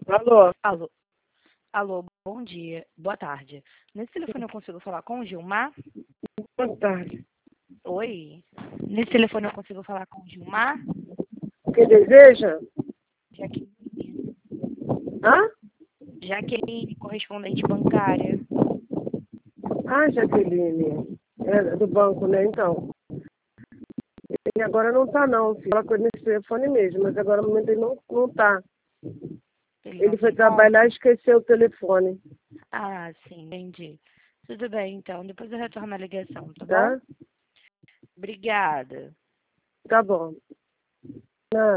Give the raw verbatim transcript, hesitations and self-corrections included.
Alô? Alô, alô, bom dia, boa tarde. Nesse telefone eu consigo falar com o Gilmar? Boa tarde. Oi. Nesse telefone eu consigo falar com o Gilmar? O que deseja? Jaqueline. Hã? Jaqueline, correspondente bancária. Ah, Jaqueline. É do banco, né? Então. Ele agora não tá, não. Você fala com ele nesse telefone mesmo, mas agora no momento ele não, não tá. Ele Ele não se foi encontra? trabalhar e esqueceu o telefone, Ah, sim, entendi. Tudo bem, então. Depois eu retorno a ligação, tá bom? tá? Obrigada. Tá bom. Ah,